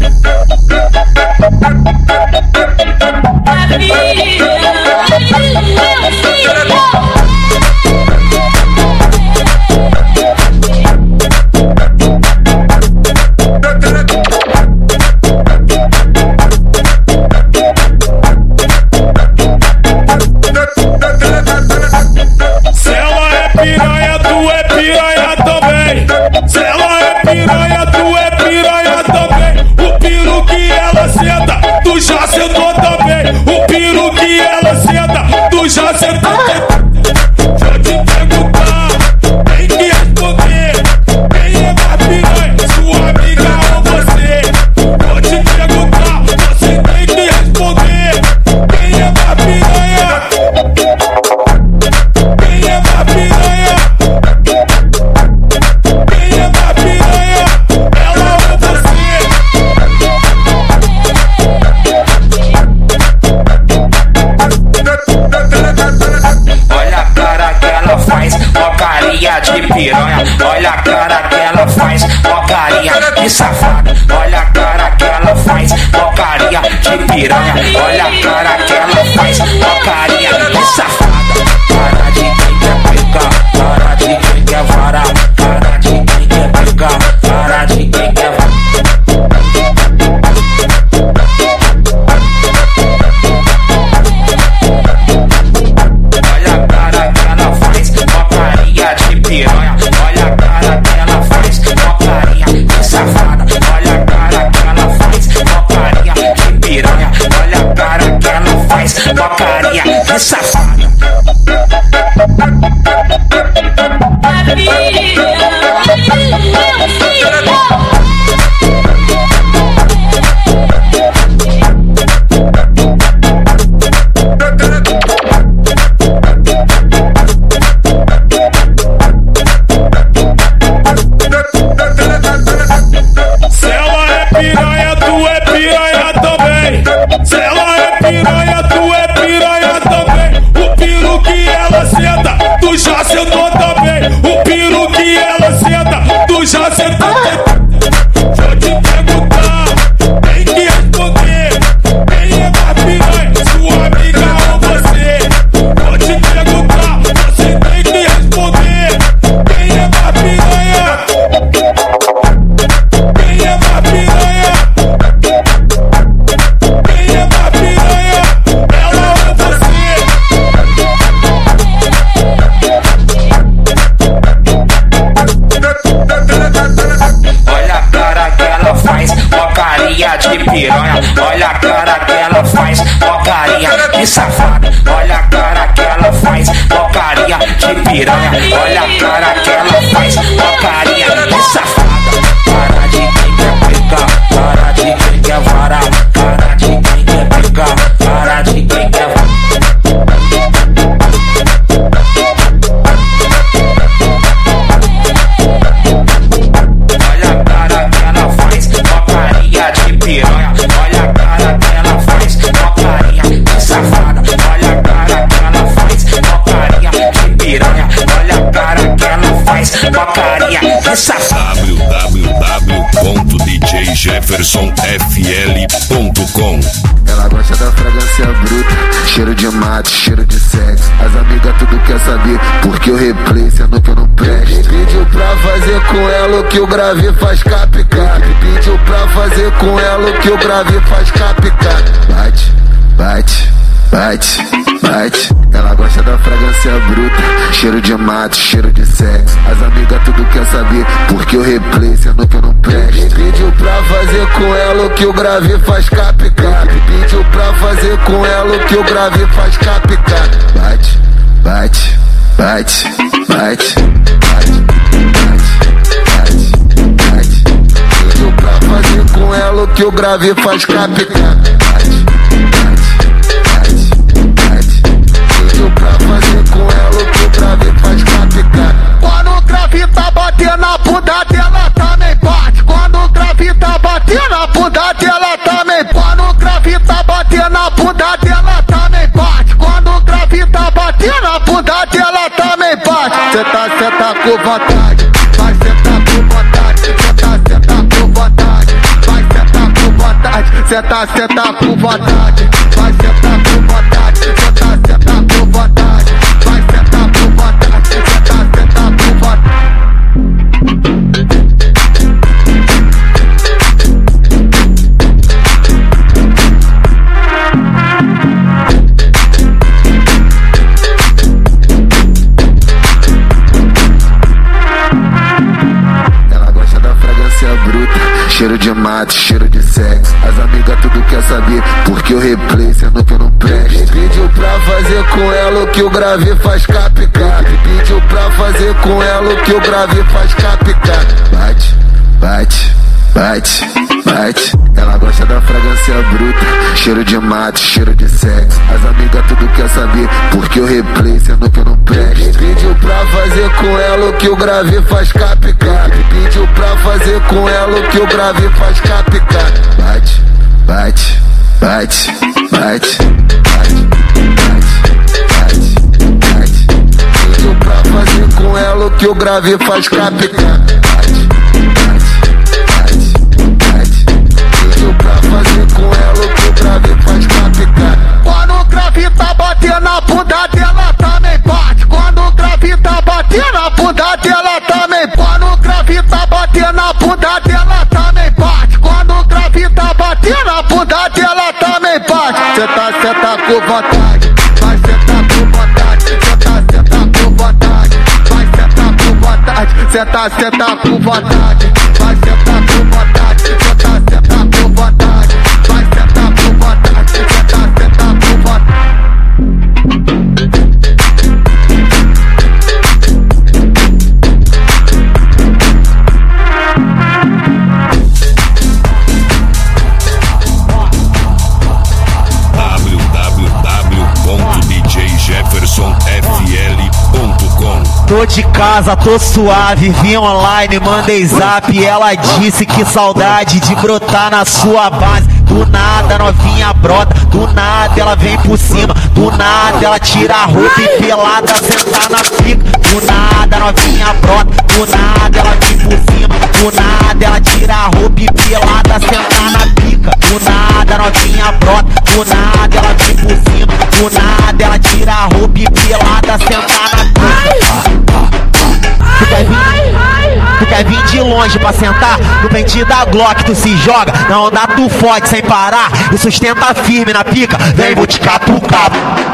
Olha a cara que ela faz, porcaria de safada. Olha a cara que ela faz, porcaria de piranha. Olha a cara que ela faz, porcaria de safada. Cara de quem quer pegar, cara de quem quer varar, cara de quem quer pegar, cara de quem quer varar. Olha a cara que ela faz, porcaria de piranha. Olha a cara que ela faz, porcaria de safada. Olha a cara que ela faz, porcaria de piranha. Olha a cara que ela faz, porcaria de safada. Olha a cara que ela faz, porcaria de safada. Olha a cara que ela faz, porcaria de piranha. Olha a cara que ela faz, porcaria de safada. Cara de quem quer pegar, cara de quem quer varar, cara de quem quer pegar, cara de quem quer varar. Olha a cara que ela faz, porcaria de piranha. Olha a cara que ela faz, porcaria de safada. Olha a cara que ela faz, porcaria de piranha. Olha a cara que ela faz, porcaria de safada. www.djjeffersonfl.com. Ela gosta da fragrância bruta, cheiro de mato, cheiro de sexo. As amigas tudo quer saber, porque eu replay, sendo que eu não presto. Pediu pra fazer com ela o que eu gravei, faz cap-cap. Pediu pra fazer com ela o que eu gravei, faz cap-cap. Bate, bate, bate, bate. Ela gosta da fragrância bruta, cheiro de mato, cheiro de sexo. As amigas tudo quer saber, porque eu replay, sendo que eu não presto. Pediu pra fazer com ela o que eu gravei, faz cap-cap. Pediu pra fazer com ela o que eu gravei, faz cap-cap. Bate, bate, bate, bate, bate, bate, bate. Pediu pra fazer com ela o que eu gravei, faz cap-cap. Bate, bate, bate, pediu pra fazer com ela o que eu gravei, faz cap-cap. Quando o grave tá batendo a bunda dela, também bate. Quando o grave tá batendo a bunda dela, também. Quando o grave tá batendo a bunda dela, também bate. Quando o grave tá batendo a bunda dela, também bate. Senta com vontade, vai sentar com vontade. Senta com vontade, vai sentar com vontade. senta com vontade. Vai sentar com vontade. Senta com vontade. Vai sentar com vontade. Senta com vontade. Cheiro de mato, cheiro de sexo. As amigas tudo quer saber, porque eu replay sendo que eu não presto. Pediu pra fazer com ela o que eu gravei faz cap-cap. Pediu pra fazer com ela o que eu gravei faz cap-cap. Bate, bate, bate, bate. Ela gosta da fragrância bruta. Cheiro de mato, cheiro de sexo. As amigas tudo quer saber, porque eu replay sendo que eu não presto. Pediu pra fazer com ela o que eu gravei faz cap-cap. Pediu pra fazer com ela o que eu gravei faz cap-cap. Bate, bate, bate, bate, bate, bate, bate. Pediu pra fazer com ela o que eu gravei faz cap-cap. Fazer com ela o que eu gravei faz cap-cap. Quando o grave tá batendo na bunda dela também bate. Quando o grave tá batendo na bunda dela também. Quando o grave tá batendo na bunda dela também bate. Quando o grave tá batendo na bunda dela também bate. Senta com vontade. Vai sentar com vontade. Senta com vontade. Vai sentar com vontade. Senta com vontade. Vai sentar com vontade. Senta com vontade. Vai sentar com vontade. Senta com vontade. Tô de casa, tô suave, vim online, mandei zap. Ela disse que saudade de brotar na sua base. Do nada novinha brota, do nada ela vem por cima. Do nada ela tira a roupa e pelada sentar na pica. Do nada novinha brota, do nada ela vem por cima. Do nada ela tira a roupa e pelada sentar na pica. Do nada novinha brota, do nada ela vem por cima. Do nada ela tira a roupa e pelada sentar na pica. Tu quer vir de longe pra sentar? No pente da Glock tu se joga. Na onda tu fode sem parar e sustenta firme na pica. Vem, vou te catucar.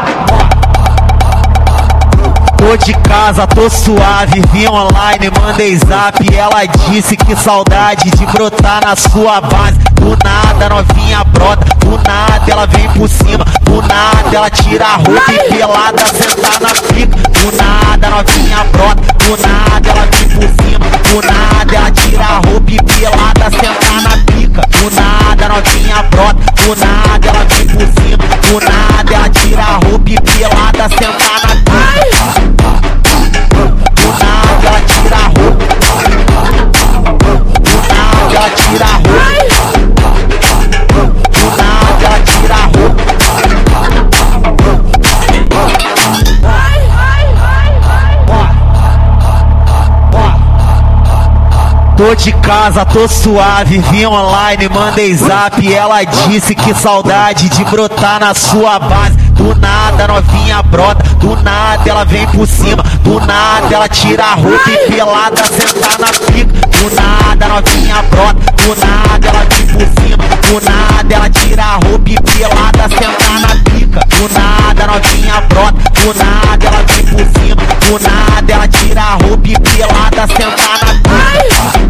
Tô de casa, tô suave, vim online, mandei zap. Ela disse que saudade de brotar na sua base. Do nada novinha brota, do nada ela vem por cima. Do nada ela tira a roupa e pelada sentar na pica. Do nada novinha brota, do nada ela vem por cima. Do nada ela tira a roupa e pelada sentar na pica. Do nada novinha brota, do nada ela vem por cima. Do nada ela tira a roupa e pelada sentar na pica. Do nada ela tira a roupa. Do nada ela tira a roupa. Do nada ela tira a roupa. Tô de casa, tô suave, vim online, mandei zap. Ela disse que saudade de brotar na sua base. Do nada novinha brota, do nada ela vem por cima. Do nada ela tira a roupa e pelada sentar na pica. Do nada novinha brota, do nada ela vem por cima. Do nada ela tira a roupa e pelada sentar na pica. Do nada novinha brota, do nada ela vem por cima. Do nada ela tira a roupa e pelada sentar na pica.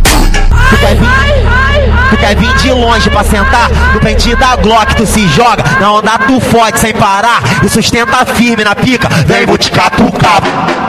Tu quer vir de longe pra sentar? No pente da Glock tu se joga. Na onda tu fode sem parar e sustenta firme na pica. Vem, vou te catucar.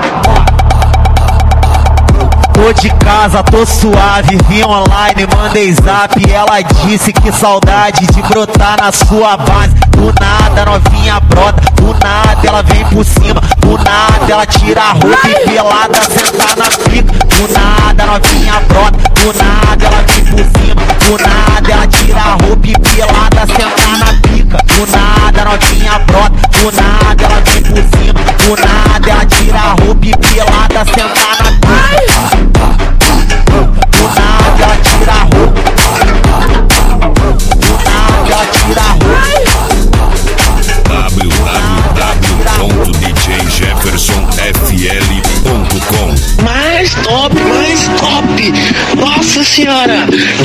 Tô de casa, tô suave, vim online, mandei zap. Ela disse que saudade de brotar na sua base. Do nada novinha brota, do nada ela vem por cima. Do nada ela tira a roupa e pelada sentar na pica. Do nada novinha brota, do nada ela vem por cima. Do nada ela tira a roupa e pelada sentar na pica. Do nada novinha brota, do nada ela vem por cima. Do nada ela tira a roupa e pelada sentar na pica. Do nada ela tira a roupa. Do nada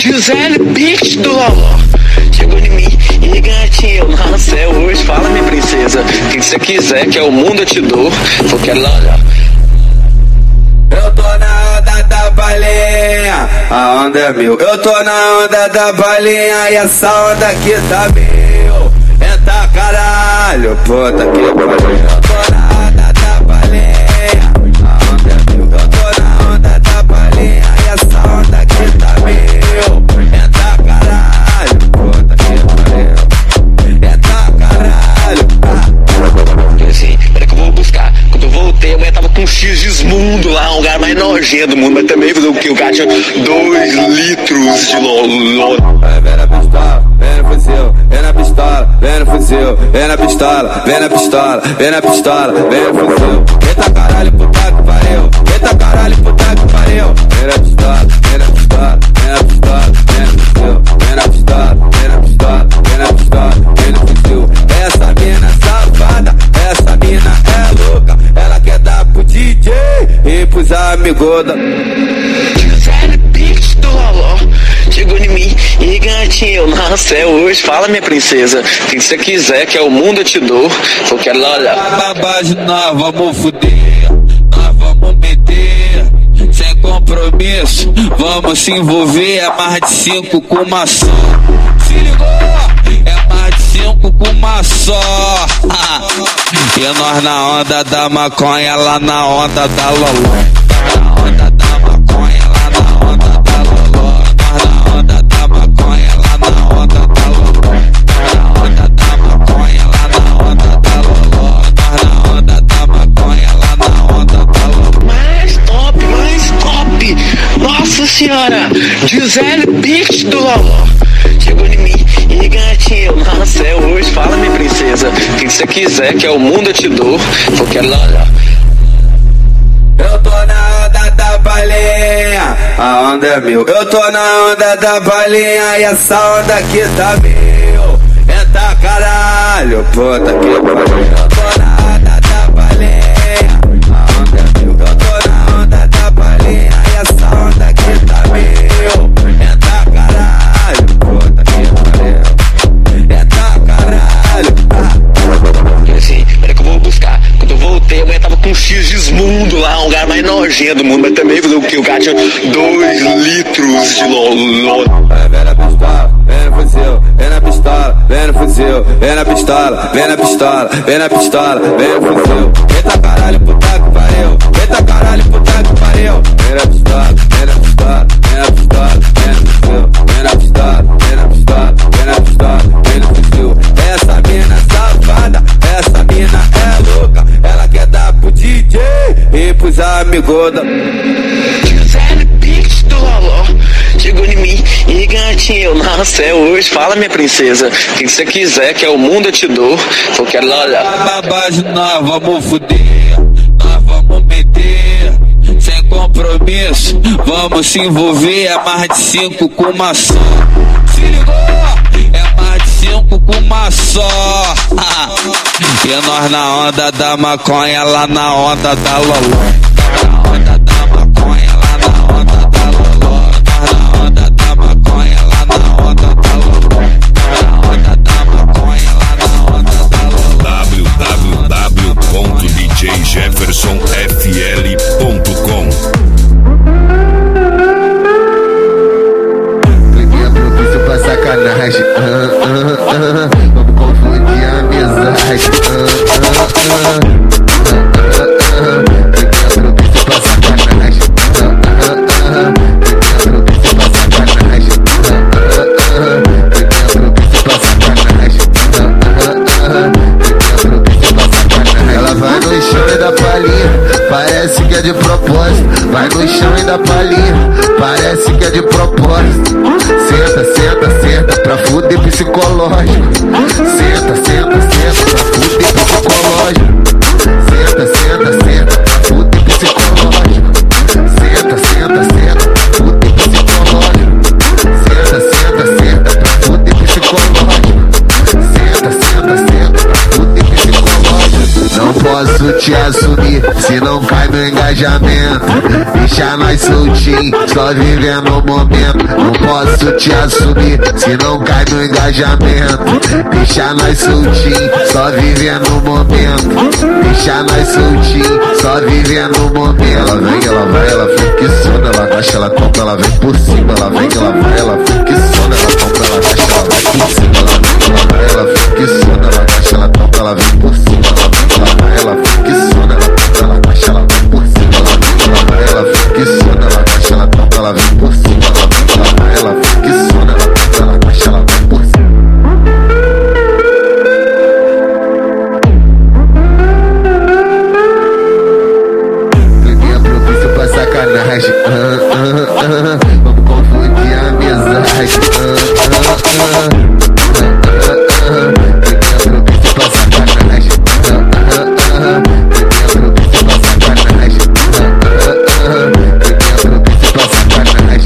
Gisele, bitch do Loló. Chegou em mim e gatinho, nossa, é hoje. Fala, minha princesa, o que você quiser, que é o mundo eu te dou. Porque olha, eu tô na onda da balinha, a onda é meu. Eu tô na onda da balinha e essa onda aqui tá meu. Eita caralho, puta que pariu. Eu tô na onda da balinha, a onda é meu. Eu tô na onda da balinha e essa onda aqui tá meu. Eita caralho, puta que pariu. Eita caralho. assim, peraí que eu vou buscar. Quando eu voltei, a mulher tava com um X-Mundo lá, um lugar mais nojento do mundo. Mas também fazer o que? O cara tinha 2 litros de loló. Vem na pistola, vem no fuzil, vem na pistola, vem no fuzil, vem na pistola, vem na pistola, vem na pistola, vem no fuzil. Eita caralho, puta que pariu. Eita caralho, puta que pariu. Vem na pistola, vem na pistola, vem na pistola, vem no fuzil, vem na pistola, vem na pistola, vem na pistola, vem no fuzil. Essa mina safada, essa mina é louca. Ela quer dar pro DJ e pros amigos da Gisele, bitch do Loló. Chegou em mim e gatinho, nossa, é hoje. Fala, minha princesa, o que você quiser, que é o mundo eu te dou. Porque olha, babagem, nós vamos fuder, nós vamos meter, sem compromisso, vamos se envolver. É mais de 5 com uma só. Se ligou? É mais de 5 com uma só. E nós na onda da maconha, lá na onda da loló. Na onda da maconha, lá na onda da loló. Nós na onda da maconha, lá na onda da loló. Na onda da maconha, lá na onda da loló. Nós na onda da maconha, lá na onda da loló. mais top. Nossa senhora, Gisele, bitch do Loló. Chegou em mim e gatinho, nossa, é hoje. Fala, minha princesa, o que você quiser, que é o mundo eu te dou. Porque olha, eu tô na onda da balinha, a onda é meu. Eu tô na onda da balinha e essa onda aqui tá meu. Eita caralho, puta que pariu. Eu tô na onda da balinha, a onda é meu. Eu tô na onda da balinha e essa onda aqui tá meu. Eita caralho, puta que pariu. Eita caralho. Assim, peraí que eu vou buscar. Quando eu voltei, a mulher tava com um X-Mundo lá, um lugar mais nojento do mundo. Mas também fazer o que? O cara tinha 2 litros de loló. Vem na pistola, vem no fuzil, vem na pistola, vem no fuzil, vem na pistola, vem na pistola, vem na pistola, vem no fuzil. Eita caralho, puta que pariu. Eita caralho, puta que pariu. Vem na pistola, vem na pistola, vem na pistola, vem no fuzil, vem na pistola, vem na pistola, vem na pistola, vem no fuzil. Essa mina safada, essa mina é louca. Ela quer dar pro DJ e pros amigos da Gisele, bitch do Loló. Chegou em mim e gatinho, nossa, é hoje. Fala, minha princesa, o que você quiser, que é o mundo eu te dou. Porque olha, babagem, nós vamos fuder, nós vamos meter, sem compromisso, vamos se envolver. É mais de 5 com uma só. Se ligou? É mais de 5 com uma só. E nós na onda da maconha, lá na onda da loló. Na onda da maconha, lá na onda da loló. Nós na onda da maconha, lá na onda da loló. Na onda da maconha, lá na onda da loló. www.djjeffersonfl.com. Clima propício pra sacanagem. Vamos confundir a amizade. Clima propício pra sacanagem. Clima propício pra sacanagem. Clima propício pra sacanagem. Clima propício pra sacanagem. Ela vai no chão e dá palhinha, parece que é de propósito. Vai no chão e dá palhinha, parece que é de propósito. Senta, senta, senta pra fuder psicológico. Senta, senta, senta pra fuder psicológico. Senta, senta, senta pra fuder psicológico. Senta, senta, senta pra fuder psicológico. Senta, senta, senta pra fuder psicológico. Senta, senta, senta pra fuder psicológico. Não posso te assumir se não cai no engajamento. engajamento. Deixa nós soltinho, só vivendo o momento. Não posso te assumir, se não cai no engajamento. Deixa nós soltinho, só vivendo o momento. Deixa nós soltinho, só vivendo o momento. Ela vem, ela vai, ela fica insona. Ela agacha, ela compra, ela vem por cima. Ela vem, ela vai, ela fica insona. Ela compra, ela agacha, ela vai por cima. Ela vem, ela vai, ela fica insona. Ela agacha, ela compra, ela vem por cima. Ela vem, ela vai, ela fica insona. Ela compra, ela agacha, ela vem por cima. Ela vem, ela vai, ela fica insona. Ela agacha, ela compra, ela vem por cima. Ela vem, ela vai, ela fica insona. Ela compra, ela agacha, ela vem por cima. Sacanagem, vamos confundir a amizade. Propício pra sacanagem. Propício pra sacanagem. Propício pra sacanagem.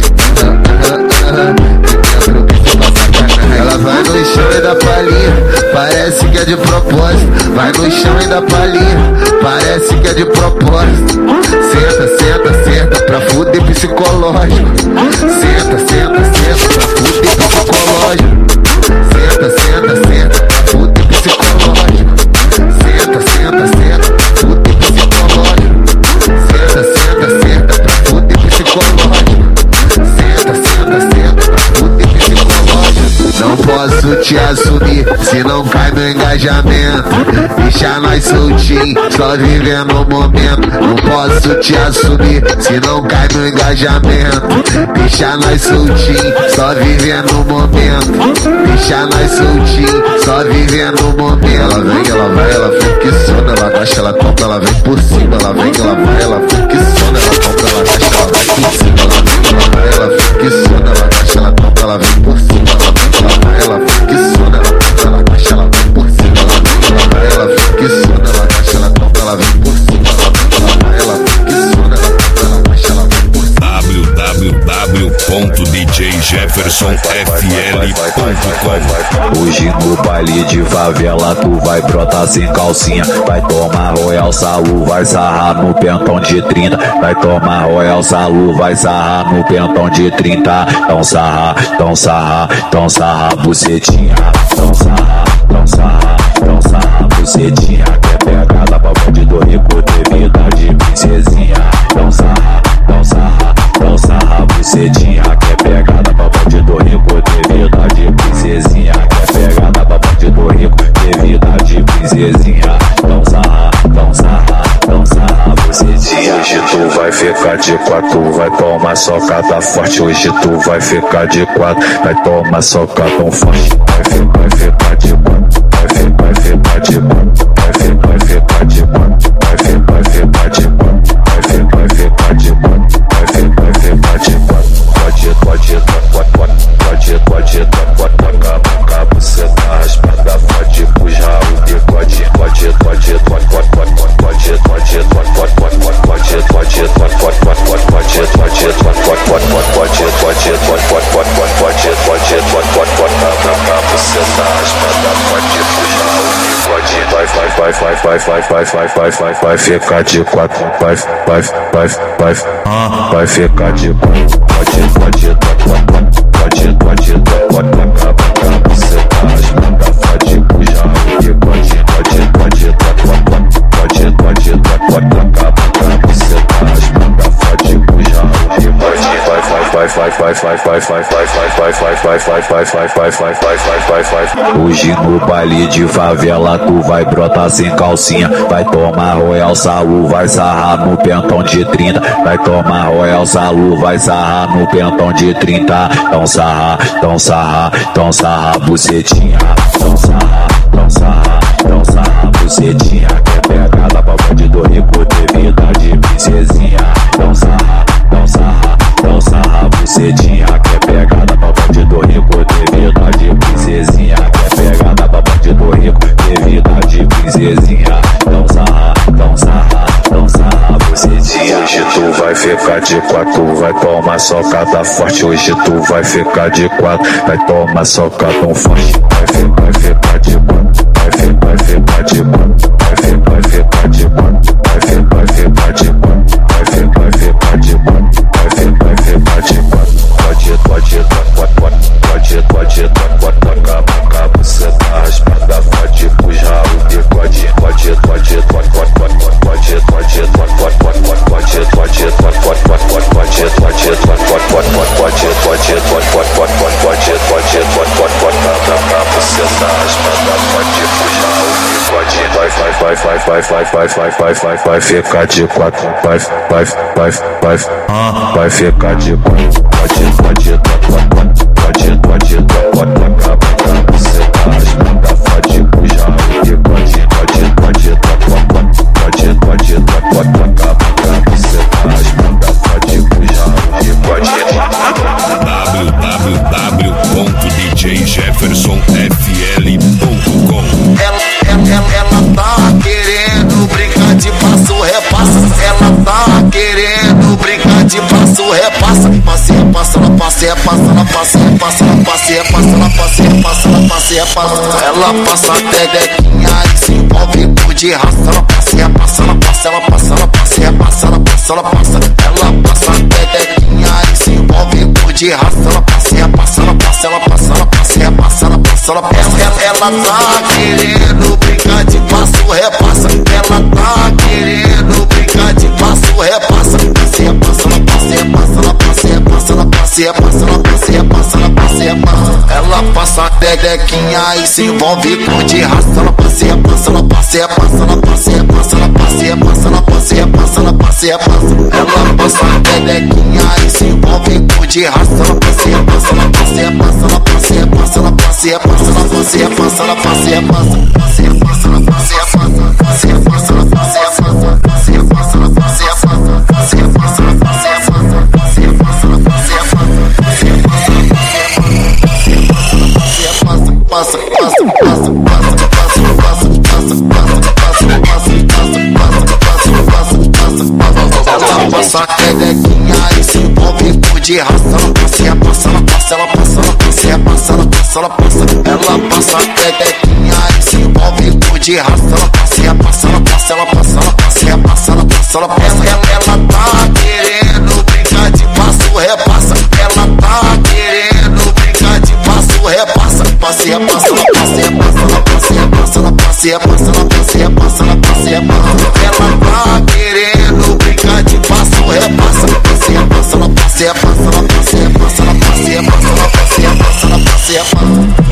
Propício pra sacanagem. Ela vai no chão e dá palhinha, parece que é de propósito. Vai no chão e dá palhinha, parece que é de propósito. Senta, senta, senta pra fuder psicológico. Senta, senta, senta pra fuder psicológico. Senta, senta, senta pra fuder psicológico. Senta, senta, senta pra fuder psicológico. Senta, senta, senta pra fuder psicológico. Senta, senta, senta pra fuder psicológico. Não posso te assumir, se não cai no engajamento. Deixa nós soltinho, só vivendo o momento. Não posso te assumir, se não cai no engajamento. Deixa nós soltinho, só vivendo o momento. Deixa nós soltinho, só vivendo o momento. Ela vem, ela vai, ela fica insona. Ela agacha, ela compra, ela vem por cima. Ela vem, ela vai, ela fica insona. Ela compra, ela agacha, ela vai por cima. Ela vem, ela vai, ela fica insona. Ela agacha, ela compra, ela vem por cima. Ela vem, ela vai, ela fica insona. Ela compra, ela agacha, ela vem por cima. Ela vem, ela vai, ela fica insona. Ela agacha, ela compra, ela vem por cima. Ela vem, ela vai, ela fica insona. Ela compra, ela agacha, ela vem por cima. www.djjeffersonfl.com. Hoje no baile de favela tu vai brotar sem calcinha. Vai tomar Royal Salu, vai sarrar no pentão de 30. Vai tomar Royal Salu, vai sarrar no pentão de 30. Tão sarrar, tão sarrar, tão sarrar bucetinha. Tão sarrar, tão sarrar, tão sarrar bucetinha. Que é pegada pra bandido rico, ter vida de princesinha. Tão sarrar, tão sarrar, tão sarrar bucetinha. Que é pegada pra bandido rico, ter vida de princesinha. Que é pegada pra bandido rico, ter vida de princesinha. Tão sarrar, tão sarrar, tão sarrar bucetinha. Hoje tu vai ficar de 4, vai tomar socada forte. Hoje tu vai ficar de 4, vai tomar socada forte. Vai ficar de 4, vai ficar de 4, vai ficar de 4, vai ficar de 4, vai ficar de 4, vai ficar de 4. Pode, toca, você tá raspada, pode puxar o bigode. Pode, vai ficar de 4, vai ficar de 4. Pode, você tá raspada, pode puxar o bigode. Pode, você tá raspada, pode puxar o bigode. Hoje no baile de favela tu vai brotar sem calcinha. Vai tomar Royal Salu, vai sarrar no pentão de 30. Vai tomar Royal Salu, vai sarrar no pentão de 30. Tão sarrar, tão sarrar, tão sarrar bucetinha. Tão sarrar, tão sarrar, tão sarrar bucetinha. Que é pegada pra bandido rico, ter vida de princesinha. Tão sarrar, tão sarrar, tão sarrar bucetinha. Que é pegada pra bandido rico, ter vida de princesinha. Que é pegada pra bandido rico, ter vida de princesinha. Tão sarrar, tão sarrar, tão sarrar bucetinha. Hoje tu vai ficar de 4, vai tomar socada forte. Hoje tu vai ficar de 4, vai tomar socada forte. Vai ficar de 4, vai ficar de 4, vai ficar de 4, vai ficar de 4, vai pode, toca a boca, você tá raspada, pode puxar o bigode, pode, vai ficar de quatro, vai ficar de quatro, pode, você tá raspada, pode puxar o bigode, pode, você tá raspada, pode puxar o bigode. www.djjeffersonfl.com. Ela tá querendo brincar de passo repassa. Ela tá querendo brincar de passo repassa. Passeia, passa, ela passeia, passa, ela passeia, passa, ela passeia, passa, ela passeia, passa, ela passeia, passa. Ela passa até dequinha e se envolve por de raça. Ela passeia, passa, ela passa, ela passa, ela passeia, passa, ela passa, ela passa. Ela passa até dequinha e se envolve por de raça. Ela passeia, passa, ela passa, ela passa, ela passeia, passa, ela passa, ela passa. Ela tá querendo brincar de passo repassa. Ela tá querendo brincar de passo repassa. Passeia, passa, ela passeia, passa, ela passeia, passa, ela passeia, passa, ela passeia, passa, ela passeia, passa. Ela passa até dequinha e se envolve com de raça. Ela passeia, passa, ela passeia, passa, ela passeia, passa, ela passeia, passa, ela passeia, passa, ela passeia, passa. Ela passa até dequinha e se envolve com de raça. Ela passeia, passa, ela passeia, passa, ela passeia, passa, ela passeia, passa, ela passeia, passa, ela passeia, passa, passeia, passa, ela passeia, passa, passeia, passa, ela passeia, passa, passeia, passa, ela passeia, passa, passeia, passa, ela passeia, passa, passeia, passa, ela passeia, passa, passeia, passa, ela passeia, passa, passa, passa, passa, passa, ela passa até dequinha e se envolve por de raça. Ela passeia, passa, ela passa, ela passa, ela passeia, passa, ela passa, ela passa. Ela passa até dequinha e se envolve por de raça. Ela passeia, passa, ela passa, ela passa, ela passeia, passa, ela passa, ela passa. Ela tá querendo brincar de passo repassa. Ela tá querendo brincar de passo repassa. Passeia, passa, ela passeia, passa, ela passeia, passa, ela passeia, passa, ela passeia, passa, ela passeia, passa. Ela tá querendo brincar de passo repassa. Passeia, passa, ela passeia, passa, ela passeia, passa, ela passeia, passa, ela passeia, passa, ela passeia, passa.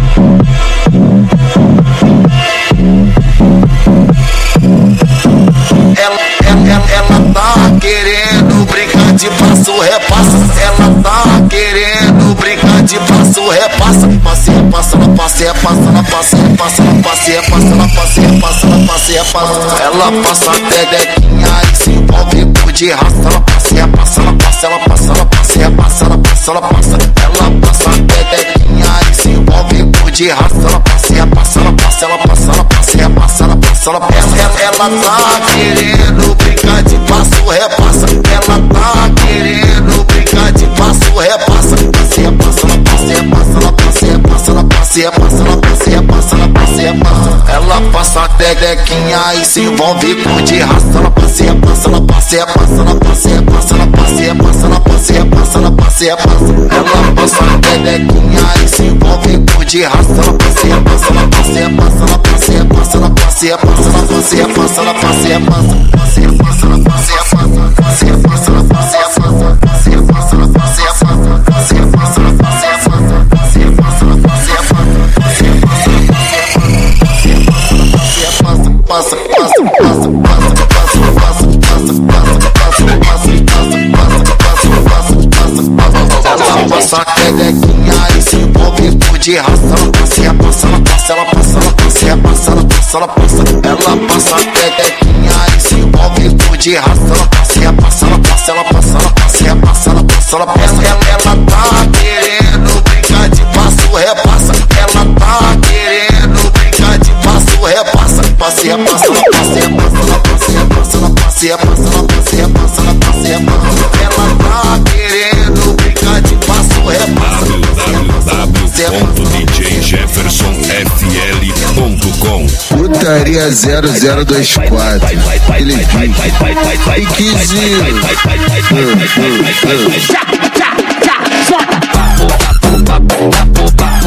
Ela tá querendo brincar de passo repassa. Ela tá querendo brincar de passo repassa. Passeia, passa, ela passeia, passa, ela passeia, passa, ela passeia, passa, ela passeia, passa, ela passeia, passa. Ela passa até dequinha e se envolve por de raça. Ela passeia, passa, ela passa, ela passa, ela passeia, passa, ela passa, ela passa. Ela passa até dequinha e se envolve por de raça. Ela passeia, passa, ela passa, ela passa, ela passeia, passa, ela passa, ela passa. Ela tá querendo brincar de passo repassa. Ela tá querendo brincar de passo repassa. Passeia, passa, ela passeia, passa, ela passeia, passa, ela passeia, passa, ela passeia, passa, ela passeia, passa. Ela passa até dequinha e se envolve com de raça. Ela passeia, passa, ela passeia, passa, ela passeia, passa, ela passeia, passa, ela passeia, passa, ela passeia, passa. Ela passa até dequinha e se envolve com de raça. Ela passeia, passa, ela passeia, passa, ela passeia, passa, ela passeia, passa, ela passeia, passa, ela passeia, passa, passeia, passa, ela passeia, passa, passeia, passa, ela passeia, passa, passeia, passa, ela passeia, passa, passeia, passa, ela passeia, passa, passeia, passa, ela passeia, passa, passeia, passa, ela passeia, passa, passa, passa, passa, passa, passa, passa, passa, ela passa até dequinha e se envolve por de raça. Ela passeia, passa, ela passa, ela passa, ela passeia, passa, ela passa, ela passa. Ela passa até dequinha e se envolve por de raça. Ela passeia, passa, ela passa, ela passa, ela passeia, passa, ela passa, ela passa. Ela tá querendo brincar de passo repassa. Ela tá querendo brincar de passo repassa. Passeia, passa, ela passeia, passa, ela passeia, passa, ela passeia, passa, ela passeia, passa, ela passeia, passa. Ela tá querendo brincar de passo repassa. www.djjeffersonfl.com. Putaria 0024 Felipe Piquezinho. Solta.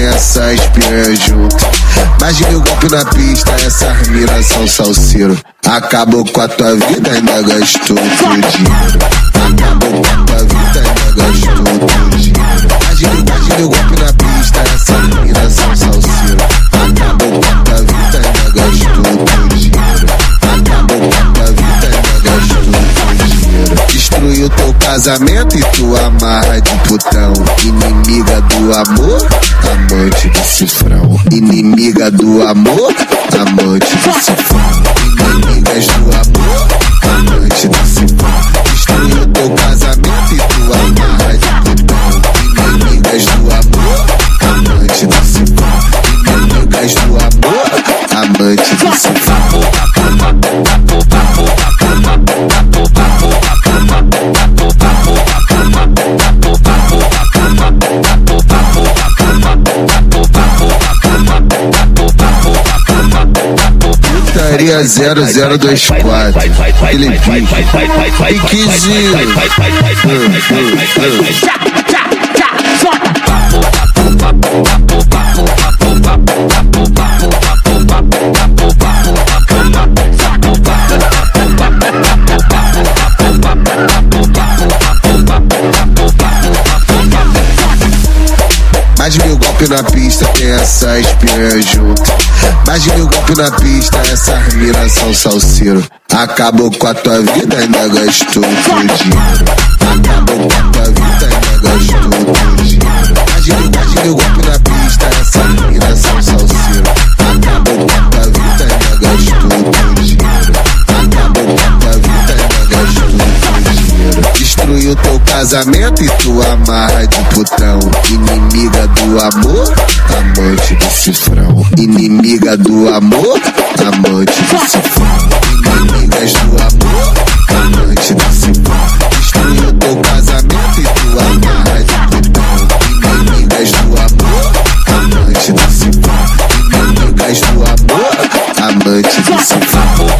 tem essas piranhas junto. Mais de 1000 golpes na pista, essas minas são salseiro. Acabou com a tua vida, ainda gastou teu dinheiro. Acabou com a tua vida, ainda gastou teu dinheiro. Mais de 1000 golpes na pista, essas minas são salseiro. Acabou com a tua vida, ainda gastou teu dinheiro. Acabou com a tua vida, ainda gastou teu dinheiro. Destruiu teu casamento e tu amarra de putão. Inimiga do amor, amante do cifrão. Inimiga do amor, amante do cifrão. Inimigas do amor, amante do cifrão. Destruiu teu casamento e tu amarra de putão. Inimigas do amor, amante do cifrão. Inimigas do amor, amante do cifrão. Putaria 0024 Felipe Piquezinho. Mais de 1000 golpes na pista, tem essas piranhas junto. Mais de 1000 golpes na pista, essas minas são salseiro. Acabou com a tua vida, ainda gastou teu dinheiro. Acabou com a tua vida, ainda gastou teu dinheiro. Mais de 1000 golpes na pista, essas minas são salseiro. Acabou com a tua vida, ainda gastou teu dinheiro. Acabou com a tua vida, ainda gastou teu dinheiro. Destruiu teu casamento e tu amarra de putão. Inimiga do amor, amante do cifrão. Inimiga do amor, amante do cifrão. Inimigas do amor, amante do cifrão. Destruiu teu casamento e tu amarra de putão. Inimigas do amor, amante do cifrão. Inimigas do amor, amante do cifrão.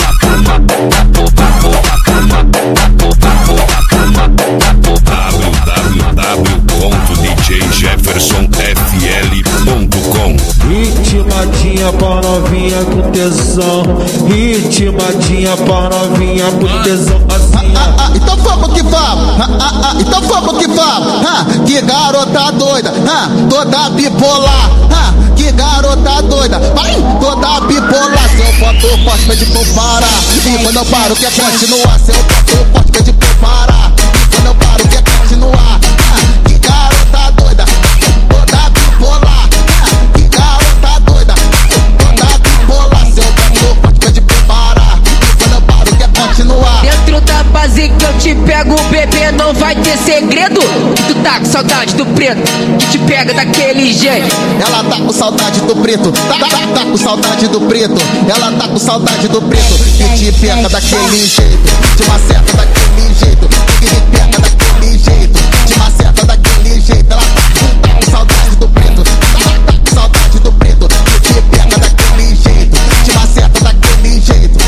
www.djjeffersonfl.com. Ritmadinha pra novinha com tesão. Ritmadinha pra novinha com tesão assim. Então vamos que vamos. Então vamos que vamos. Que garota doida, toda bipolar. Que garota doida, vai, toda bipolar. Se eu boto forte, pede pra parar. E quando eu paro, quer continuar. Se eu boto forte, pede pra parar. E quando eu paro, quer continuar. Que garota doida, toda bipolar. Que garota doida, toda bipolar. Se eu boto forte, pede pra parar. E quando eu paro, quer continuar. Dentro da base que eu te pego, bebê, não vai ter segredo. Tu tá com saudade do preto, que te pega daquele jeito. Ela tá com saudade do preto, tá com saudade do preto. Ela tá com saudade do preto, que te pega daquele jeito. Te maceta daquele jeito, que te pega daquele jeito. Te maceta daquele jeito. Ela tá com saudade do preto, tá com saudade do preto, que te pega daquele jeito. Te maceta daquele jeito.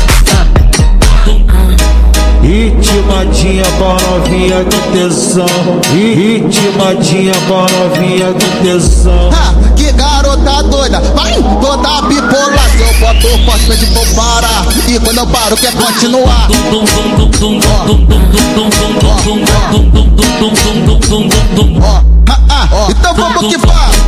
Ritmadinha pra novinha com tesão. Ritmadinha pra novinha com tesão. Que garota doida, vai, toda bipolar. Se eu boto forte, pede pra parar. E quando eu paro, quer continuar. Então vamos que vamos.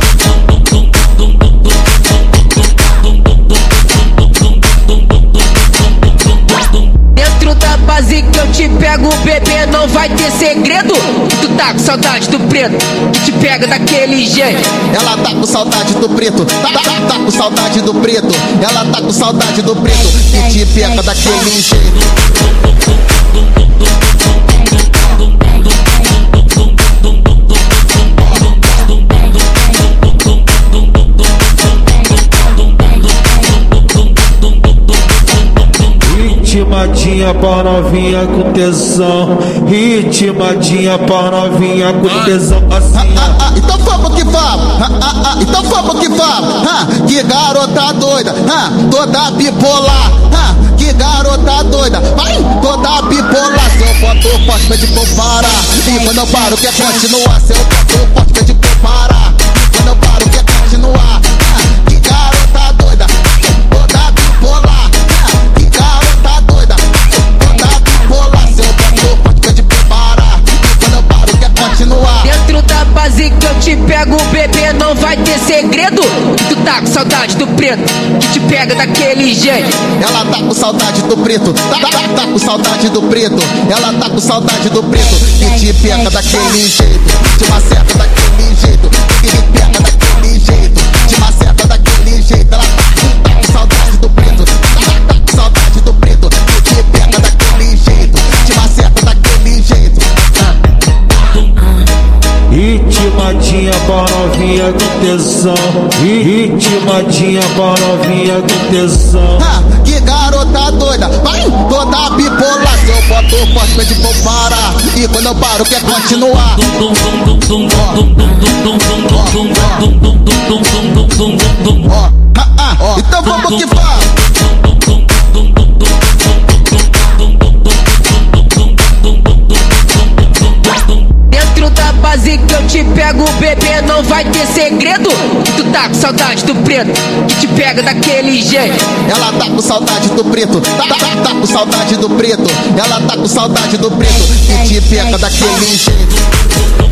Dentro da base que eu te pego, bebê, não vai ter segredo. Tu tá com saudade do preto, que te pega daquele jeito. Ela tá com saudade do preto, tá com saudade do preto. Ela tá com saudade do preto, que te pega daquele jeito. Ritmadinha pra novinha com tesão. Ritmadinha pra novinha com tesão assim. Então vamos que vamos. Então vamos que vamos. Que garota doida, toda bipolar. Que garota doida, vai, toda bipolar. Se eu boto forte, pede pra parar. E quando eu paro, quer continuar. Se eu boto forte, pede pra parar. E quando eu paro, quer continuar. continuar. Que garota doida, toda bipolar. Que garota doida, toda bipolar. Se eu boto forte pra te preparar, e quando eu paro quer continuar. Dentro da base que eu te pego, bebê, não vai ter segredo. Tu tá com saudade do preto, que te pega daquele jeito. Ela tá com saudade do preto, tá com saudade do preto. Ela tá com saudade do preto, que te pega daquele jeito. Te maceta daquele jeito, que te pega daquele jeito. Te maceta daquele jeito. Ela tá com saudade do preto, tá com saudade do preto, que te pega daquele jeito. Te maceta daquele jeito. Ritmadinha pra novinha com tesão. Ritmadinha pra novinha com tesão. Que garota doida, vai toda bipolar. Se eu boto forte pra te parar, e quando eu paro quer continuar. Então vamos que vamos. Dentro da base que eu te pego, bebê, não vai ter segredo. Tu tá com saudade do preto, que te pega daquele jeito. Ela tá com saudade do preto, tá com saudade do preto. Ela tá com saudade do preto, que te pega daquele jeito.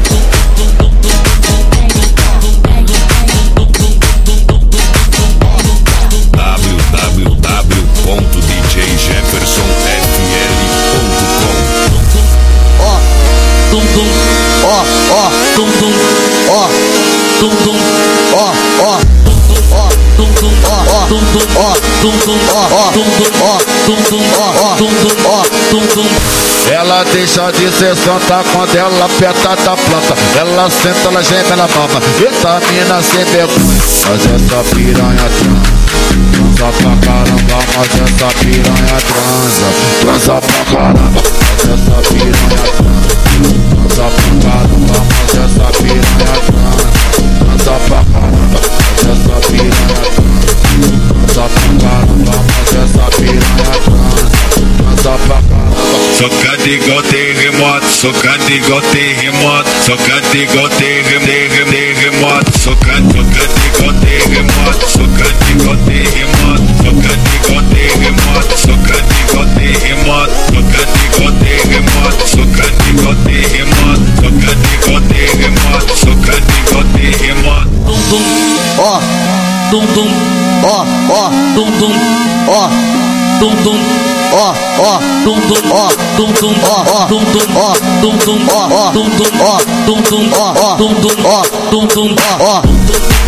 Ela deixa de ser santa quando ela aperta da planta. Ela senta, ela geme, ela mama. Vitamina sem vergonha. Mas essa piranha transa pra caramba. Mas essa piranha transa pra caramba. Mas essa piranha transa pra caramba. Mas essa piranha transa pra caramba. Mas essa piranha transa pra caramba. Mas essa piranha transa pra caramba. Socando igual terremoto, socando igual terremoto, socando igual terremoto, socando igual terremoto, socando igual terremoto, socando igual terremoto, socando igual terremoto, socando igual terremoto, socando igual terremoto, socando igual terremoto, socando igual terremoto. Ó, Dum dum, ó, dum dum, dum dum, ó, dum dum, dum dum, dum dum, dum dum, dum dum, dum dum, dum dum, dum dum.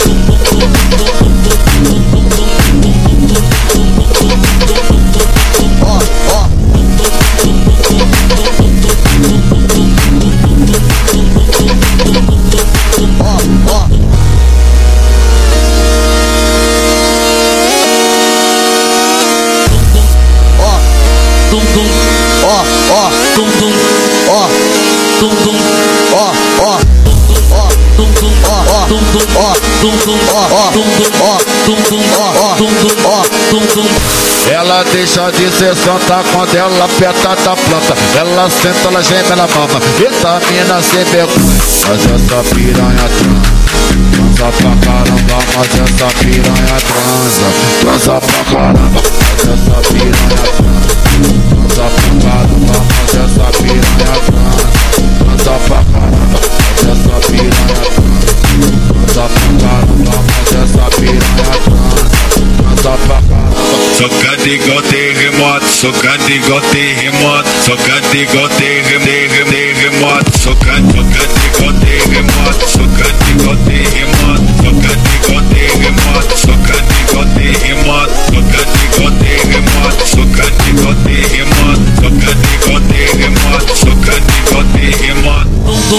Ela deixa de ser santa quando ela aperta da planta. Ela senta, ela geme, ela mama. Vitamina sem vergonha. Mas essa piranha transa pra caramba. Mas essa piranha transa pra caramba. Mas essa piranha transa pra caramba. Mas essa piranha transa pra caramba. Mas essa piranha transa pra caramba. Mas essa piranha transa pra caramba. Socando igual terremoto, socando igual terremoto, socando igual terremoto, socando igual terremoto, socando igual terremoto, socando igual terremoto, socando igual terremoto, socando igual terremoto, socando igual terremoto, socando igual terremoto, socando igual terremoto.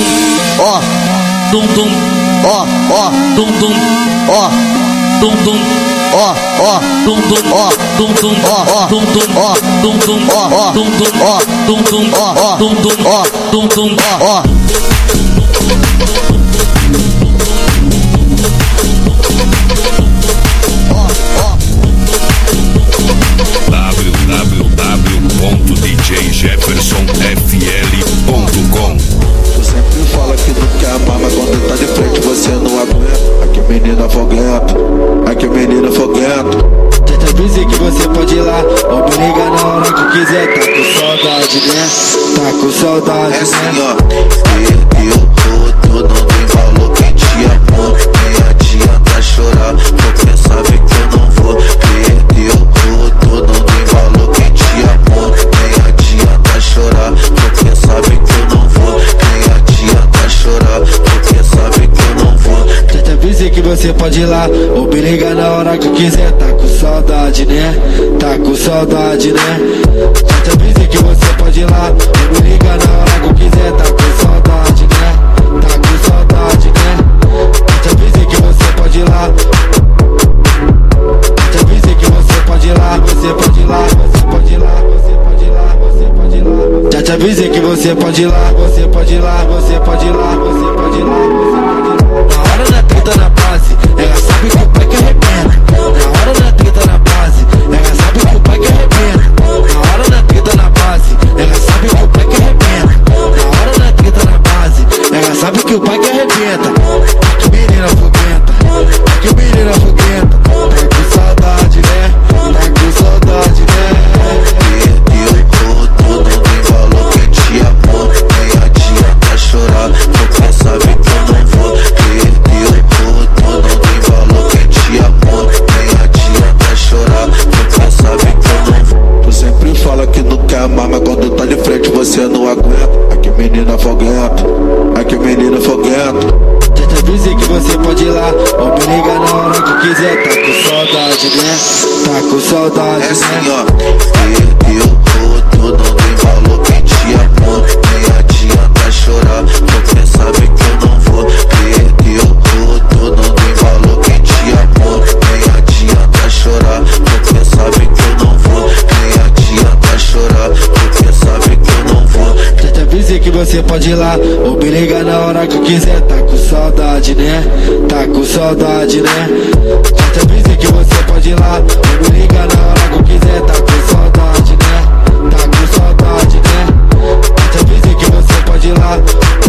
Dum dum, dum dum, dum dum, dum dum, dum dum, dum dum, dum dum, dum dum, dum dum, dum dum. www.djjeffersonfl.com. Tu sempre fala que não quer amar, mas quando tá de frente você não aguenta. Aqui menina fogueira, saudade, é assim, ó. Perdeu tudo, não tem valor quem te amou. Nem adianta chorar, porque sabe que eu não vou. Perdeu tudo, não tem valor quem te amou. Nem adianta chorar, porque sabe que eu não vou. Nem adianta chorar, porque sabe que eu não vou. Já te avisei que você pode ir lá, ou me ligar na hora que eu quiser. Tá com saudade, né? Tá com saudade, né? Já te avisei que você pode ir lá, ou me ligar na hora que eu quiser. Tá com saudade, né? Tá com saudade, né? Já te avisei que você pode ir lá. Já te avisei que você pode ir lá, você pode ir lá, você pode ir lá, você pode ir lá, você pode ir lá. Já te avisei que você pode ir lá, você pode ir lá, você pode ir lá, você pode ir lá, você pode ir lá. Na hora da treta na base, ela sabe que o pai que arrebenta. Na hora da treta na base, ela sabe que o pai que arrebenta. Na hora da treta na base, ela sabe que o pai que arrebenta. Na hora da treta na base, ela sabe que o pai que arrebenta. Que menina foguenta, que menina foguenta. Tá com saudade, né? Tá com saudade, né? Perdeu tudo, não tem valor quem te amou. Nem adianta chorar, porque sabe que eu não vou. Perdeu tudo, não tem valor quem te amou. Nem adianta chorar, porque sabe que eu não vou. Tu sempre fala que não quer amar, mas quando tá de frente você não aguenta. Ai que menina foguenta, ai que menina foguenta. Já te avisei que você pode ir lá, ou me liga na hora que quiser. Tá com saudade, né? Tá com saudade, é assim, né? ó. Perdeu tudo, não tem valor quem te amou. Nem adianta chorar, porque sabe que eu não vou. Perdeu tudo, não tem valor quem te amou. Nem adianta chorar, porque sabe que eu não vou. Nem adianta chorar, porque sabe que eu não vou. Já te avisei que você pode ir lá, ou me liga na hora que quiser. Tá com saudade, né? Tá com saudade, né? Já te avisei que você pode ir lá, ou me liga na hora que quiser. Tá com saudade, né? Tá com saudade, né? Já te avisei que você pode ir lá.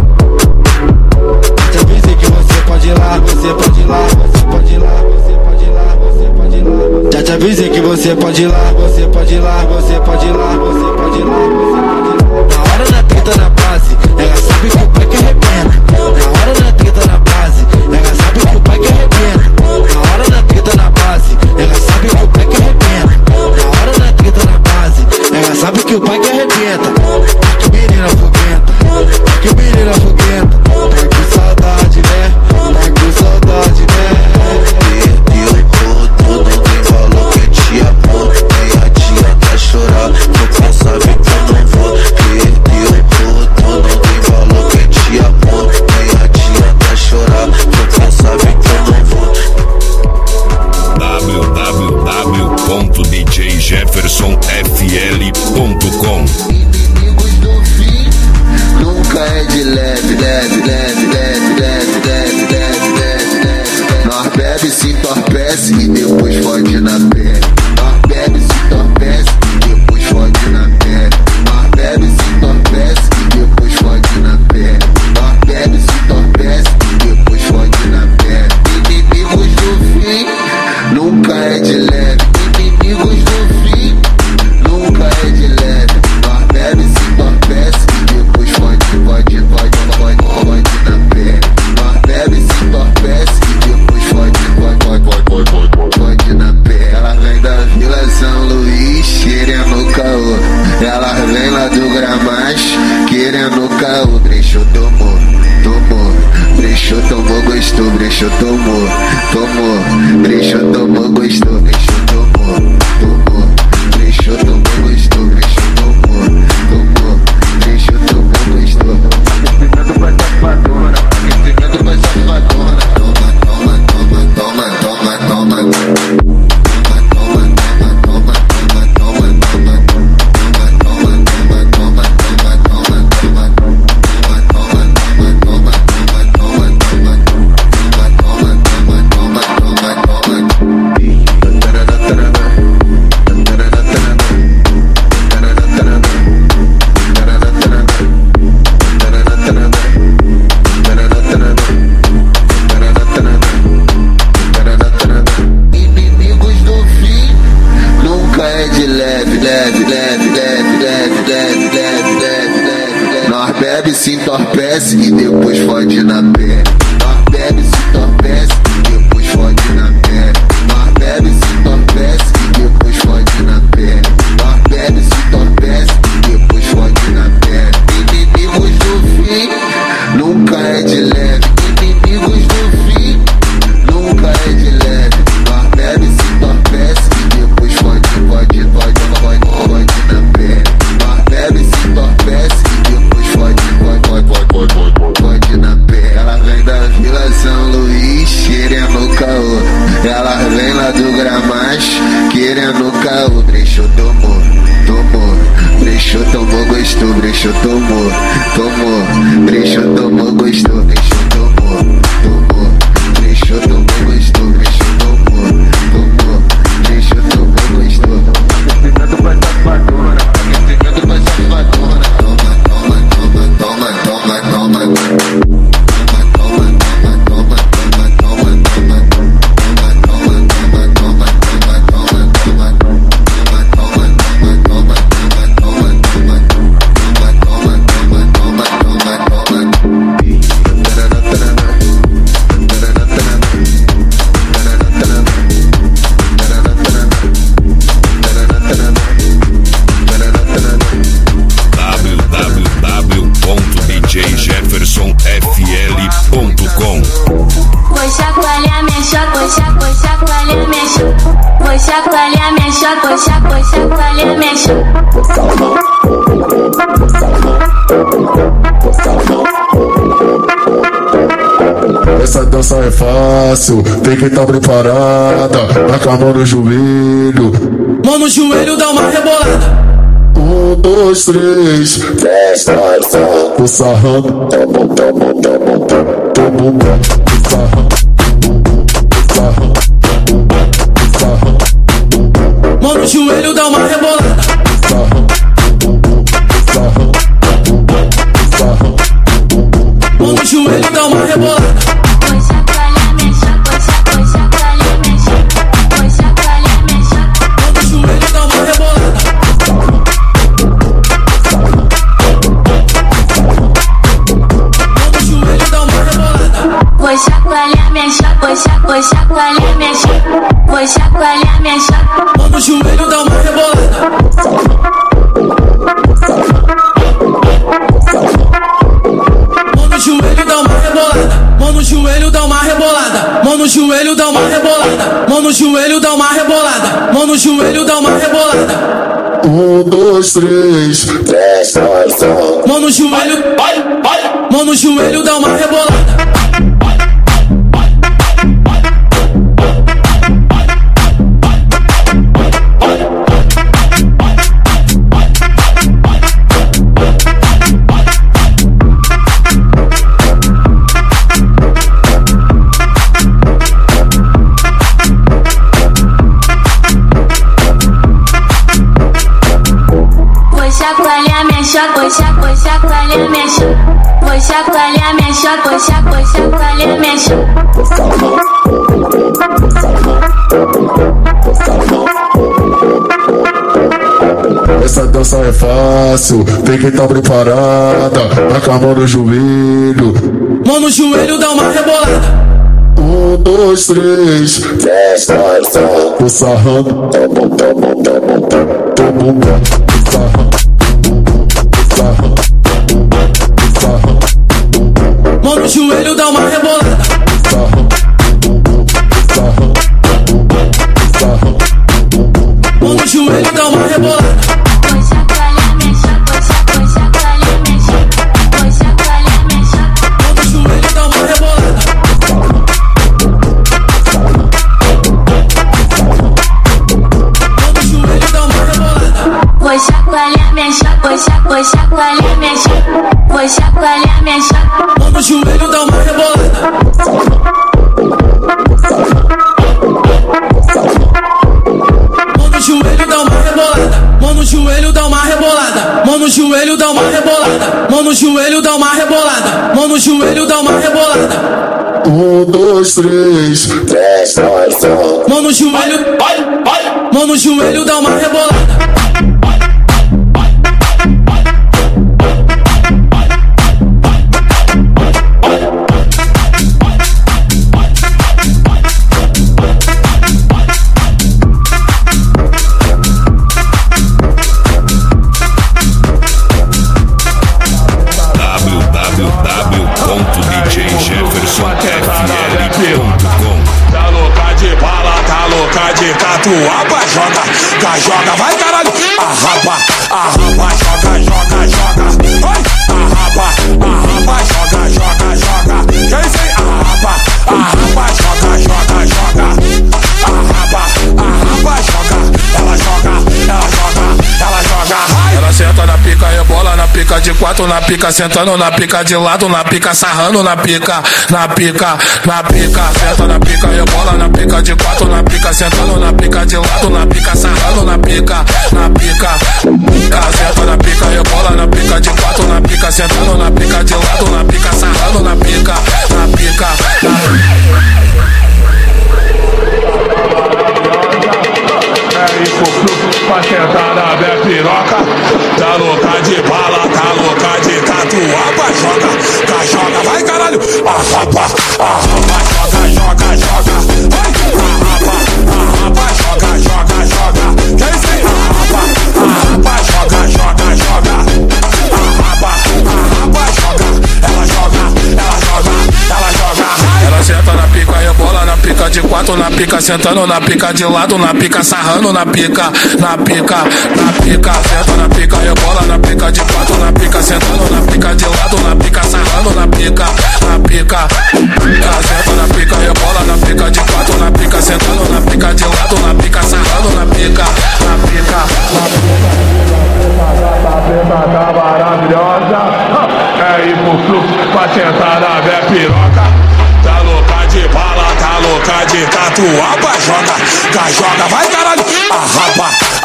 Já te avisei que você pode ir lá, você pode ir lá, você pode ir lá, você pode ir lá, você pode ir lá. Já te avisei que você pode ir lá, você pode ir lá, você pode ir lá, você pode ir lá, você pode ir lá. Na hora da treta na base, ela sabe que o pai que arrebenta. Na hora da treta na base, ela sabe que o pai que arrebenta. Na hora da treta na base, ela sabe que o pai que arrebenta. Na hora da treta na base, ela sabe que o pai que arrebenta. Que menina foguenta, que menina foguenta. Tá com saudade, né? Tá com saudade, né? Perdeu tudo, não tem valor quem te amou. Nem adianta chorar, porque sabe que eu não vou. Perdeu tudo, não tem valor quem te amou. Nem adianta chorar, porque sabe que eu não vou. www.djjeffersonfl.com. Inimigos do fim nunca é de leve, leve, leve, leve, leve, leve, leve, leve, leve. Nós bebe, se entorpece e depois fode na pele. Nós bebe, se entorpece e depois fode na pele. Nós bebe, se entorpece e depois fode na pele. Nós bebe, se entorpece e depois fode na pele. Inimigos do fim nunca é de leve. Inimigos do fim nunca é de leve. Nós bebe, se entorpece e depois fode, fode, fode, fode, fode na pele. Nós bebe, se entorpece e depois fode, fode, fode, fode, fode, fode na pele. Ela vem da Vila São Luís, querendo caô. Ela vem lá do Gramacho, querendo caô. Brechou, tomou, tomou. Brechou, tomou, gostou. Brechou, tomou, tomou. Brechou, tomou, gostou. Brechou, tomou, tomou. Brechou, tomou, gostou. Brechou, tomou, tomou. Brechou, tomou, gostou. Aquecimento pra safadona, aquecimento pra safadona. Toma, toma, toma, toma, toma, toma. bebe, se entorpece e depois fode na pele. Nós bebe, se entorpece e depois fode na pele. Nós bebe, se entorpece e depois fode na pele. Nós bebe, se entorpece e depois fode na pele. Inimigos do fim nunca é de leve. Inimigos do fim nunca é de leve. Nós bebe, se entorpece e depois fode na pele. Nós bebe, se entorpece e depois fode na pele. Ela vem da Vila São Luís, querendo caô. Ela vem lá do Gramacho, querendo caô. Brechou, tomou. Brechou, tomou, gostou. Brechou, tomou. Brechou, tomou, gostou. Brechou, tomou. Brechou, tomou, gostou. Brechou, tomou. Brechou, tomou, gostou. Pegando pra safadona. Pegando pra safadona. Toma. djjeffersonfl.com. Vou chacoalhar minha choca, vou chacoalhar minha choca. Vou chacoalhar minha choca, vou chacoalhar minha choca. Essa dança é fácil, tem que estar preparada. Vai com a mão no joelho. Mão no joelho, dá uma rebolada. 1, 2, 3, testa, o sarrando. Mão no joelho, dá uma rebolada. Mão no joelho, dá uma rebolada. Vou chacoalhar minha choca, vou chacoalhar minha choca. Vou chacoalhar minha choca. Mão no joelho, dá uma rebolada. Mão no joelho, dá uma rebolada. Vou chacoalhar minha choca, vou chacoalhar minha choca. Vou chacoalhar minha choca. Mão no joelho, dá uma rebolada. Mão no joelho, dá uma rebolada. Mão no joelho, dá uma rebolada. Mão no joelho, dá uma rebolada. Mão no joelho, dá uma rebolada. Mão no joelho, dá uma rebolada. 1, 2, 3, testa, mão no joelho, mão no joelho, dá uma rebolada. Vou chacoalhar minha choca, vou chacoalhar minha choca, vou chacoalhar minha choca. Essa dança é fácil, tem que estar preparada. Vai com a mão no joelho. Mão no joelho, dá uma rebolada. 1, 2, 3, testa, o sarrando. Mão no joelho, dá uma rebolada. Mão no joelho, dá uma rebolada. Vou chacoalhar minha choca, vou chacoalhar minha choca. Vou chacoalhar minha choca. Mão no joelho, dá uma rebolada. Mão no joelho, dá uma rebolada. Vou chacoalhar minha choca, vou chacoalhar minha choca. Vou chacoalhar minha choca. Mão no joelho, dá uma rebolada. Mão no joelho, dá uma rebolada. Mão no joelho, dá uma rebolada. Mão no joelho, dá uma rebolada. Mão no joelho, dá uma rebolada. Mão no joelho, dá uma rebolada. 1, 2, 3, testa, mão no joelho, mão no joelho, dá uma rebolada. catuaba, joga, vai caralho. Arrapa, joga. Oi, arrapa, joga. Quem sei? Arrapa, joga. Arrapa, joga. Ela joga. Ela senta na pica, rebola na pica de quatro, na pica, sentando na pica de lado, na pica, sarrando na pica. Senta na pica, rebola na pica de quatro, na pica, sentando na pica de lado, na pica, sarrando na pica. Ela senta na pica, rebola na pica de quatro, na pica, sentando na pica de lado, na pica, sarrando na pica. É isso, fluxo pra sentar na minha piroca. Tá louca de bala, tá louca de catuaba, joga, vai caralho. Arrapa, joga. Arrapa, joga. Quem sei? Arrapa, joga. Arrapa, joga. Ela joga. Ela senta na pica, rebola na pica de quatro, na pica, sentando na pica de lado, na pica, sarrando na pica. Senta na pica, rebola na pica de quatro, na pica, sentando na pica de lado, na pica, sarrando na pica. Ela senta na pica, rebola na pica de quatro, na pica, sentando na pica de lado, na pica, sarrando na pica. Tá maravilhosa. É ir pro fluxo pra sentar na minha piroca. Tá louca de bala, tá louca de catuaba, joga, vai caralho. Arrapa,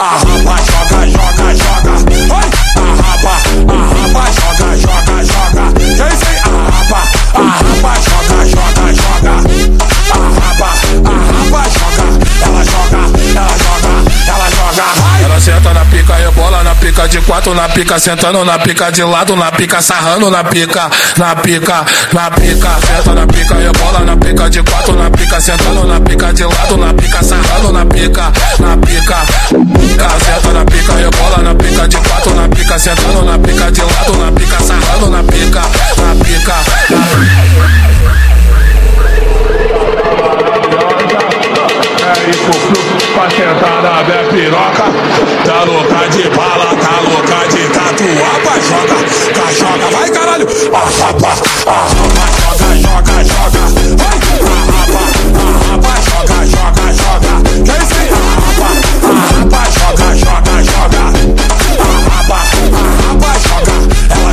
joga. Oi, arrapa, joga. Quem sei? Arrapa, joga. Arrapa, joga. Ela joga. Ela senta na pica, rebola na pica de quatro, na pica, sentando na pica de lado, na pica, sarrando na pica. Senta na pica, rebola na pica de quatro, na pica, sentando na pica de lado, na pica, sarrando na pica. Ela senta na pica, rebola na pica de quatro, na pica, sentando na pica de lado, na pica, sarrando na pica. É isso, fluxo pra sentar na minha piroca. Tá louca de bala, tá louca de catuaba, joga, vai caralho. Arrapa, joga. Oi, arrapa, joga. Quem sei? Arrapa, joga. Arrapa, joga. Ela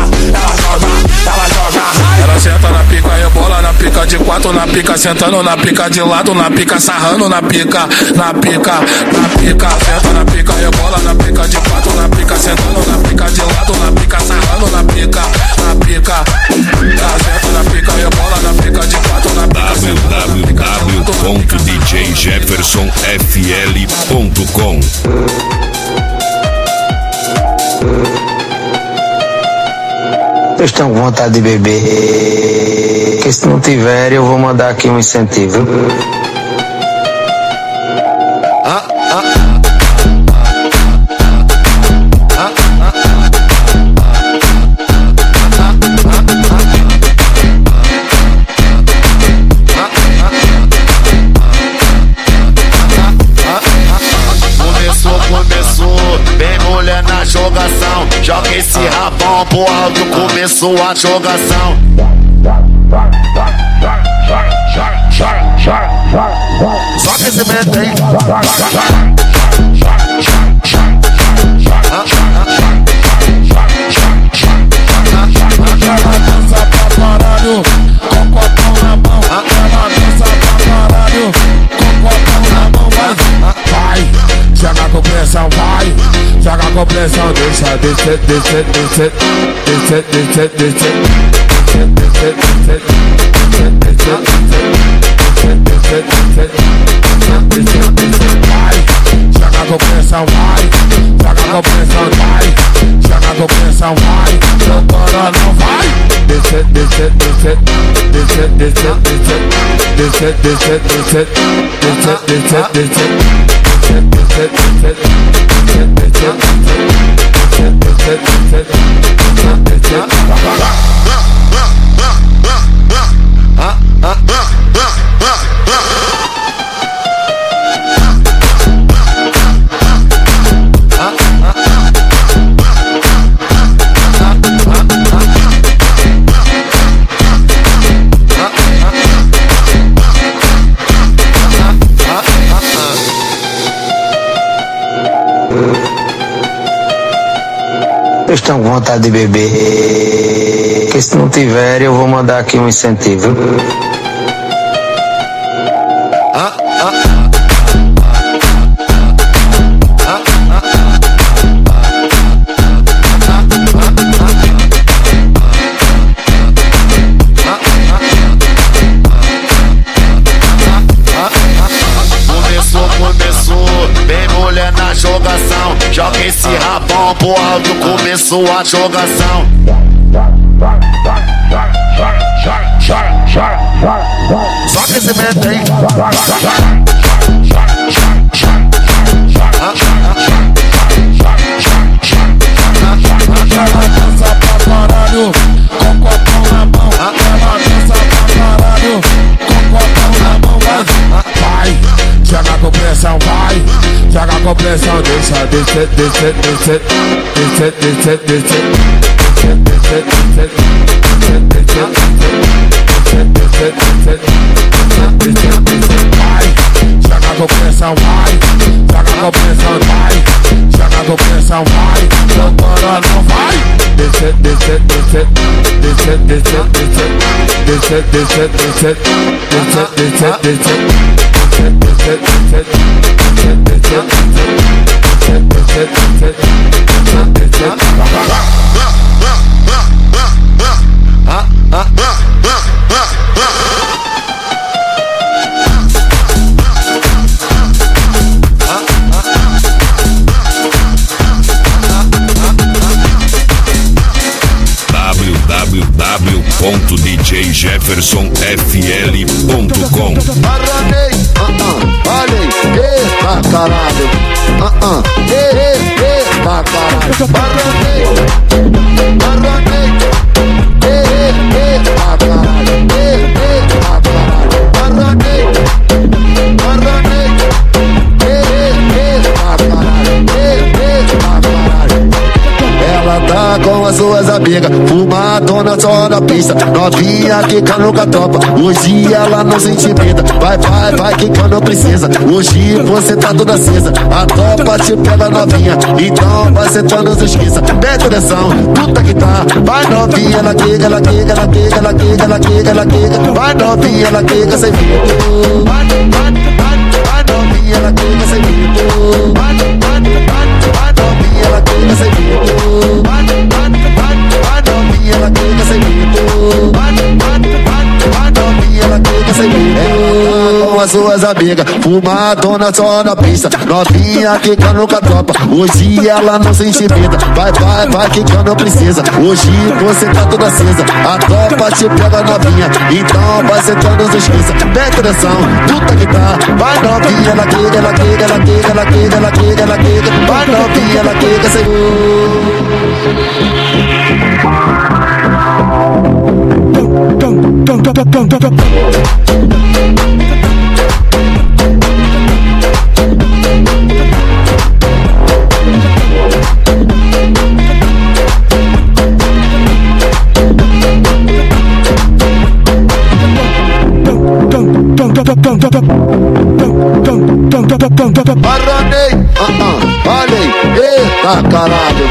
joga. Ela senta na pica, rebola na pica de quatro, na pica, sentando na pica de lado, na pica, sarrando na pica. Senta na pica, rebola na pica de quatro, na pica, sentando na pica de lado, na pica, sarrando na pica. Ela senta na pica, rebola na pica de quatro, na pica, www.djjeffersonfl.com. Vocês estão com vontade de beber? Porque se não tiverem, eu vou mandar aqui um incentivo. Começou, vem mulher na jogação. Joga esse rabão pro alto, começou a jogação. Joga esse vento aí. Ela dança pra caralho, com copão na mão. Ela dança pra caralho, com copão na mão. Vai, joga com pressão, vai. Joga com pressão, deixa descer. Vai, joga com pressão, vai. Joga com pressão, vai. Joga com pressão, vai. Agora não vai. Descer. Vocês estão com vontade de beber? Porque se não tiverem, eu vou mandar aqui um incentivo. Começou, vem mulher na jogação. Joga esse rabão pro alto, começou a jogação. Só que esse vento aí. Ela dança pra caralho, com copão na mão. Ela dança pra caralho, com copão na mão. Vai, joga com pressão, vai. Joga com pressão, deixa, descer, descer, descer. Descer, descer, descer. Descer, descer, descer. Descer, descer, descer. Descer, descer, vai. Joga com pressão, vai. Joga com pressão, vai. Joga com pressão, vai. Agora não vai. Descer, descer, descer. Descer, descer, descer. Descer, descer, descer. Descer, descer, descer. Descer, descer, descer. Descer, descer, descer. Descer, descer, descer. www.djjeffersonfl.com. Arranei, olhei, eita caralho. Eita caralho. Arranei, arranei, eita caralho. Eita caralho. Arranei, arranei, eita caralho. Eita caralho. Ela tá com as suas amigas, fumadona só na pista. Novinha quicando com a tropa, hoje ela não se intimida. Vai, vai, vai quicando precisa. Hoje você tá toda acesa, a tropa te pega novinha, então vai sentando os esquiça. Mete atenção, puta que tá. Vai novinha, ela quica, ela quica, ela quica, ela quica, ela quica, ela quica. Vai novinha, ela quica sem medo. Vai novinha, ela quica sem medo. Vai novinha, ela quica sem medo. Vai novinha, ela quica sem medo. Vai novinha, ela quica sem medo. Com as suas amigas, fumadona só na pista. Novinha quicando com a tropa, hoje ela não se intimida. Vai, vai, vai quicando precisa. Hoje você tá toda acesa, a tropa te pega novinha, então vai sentando os esquiça. Mete atenção, puta que tá. Vai novinha, ela quica, ela quica, ela quica, ela quica, ela quica, ela quica. Vai novinha, ela quica sem Arranei, olhei, eita caralho.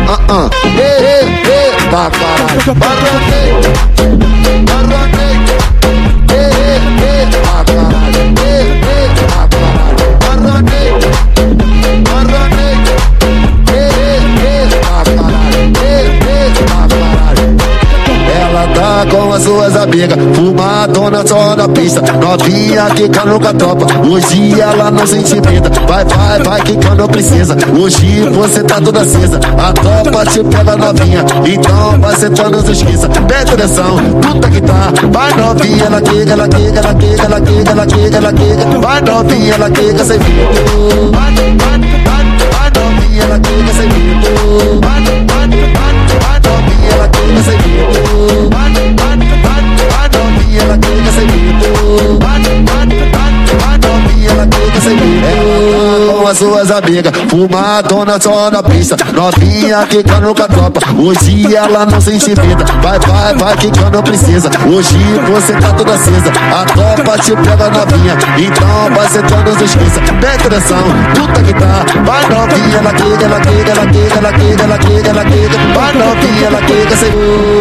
Eita caralho. Arranei, arranei, eita caralho. Eita caralho. Arranei, arranei, eita caralho. Eita caralho. Ela tá com as suas amigas, fumadona só na pista. Novinha quicando com a tropa, hoje ela não se intimida. Vai, vai, vai quicando precisa. Hoje você tá toda acesa, a tropa te pega novinha, então vai sentando os esquiça. Mete atenção, puta que tá. Vai novinha, ela quica, ela quica, ela quica, ela quica, ela quica, ela quica. Vai novinha, ela quica sem medo. Vai novinha, ela quica sem medo. Vai novinha, ela quica sem medo. Vai novinha, ela quica sem medo. Vai novinha, ela quica sem medo. com as suas amigas, fumadona só na pista, novinha quicando com a tropa, hoje ela não se intimida, vai quicando precisa, hoje você tá toda acesa, a tropa te pega novinha, então vai sentando os esqueça, tem pressão, puta que tá, vai novinha, ela quica, ela quica, ela quica, ela quica, ela quica, ela quica, vai novinha, ela quica, sem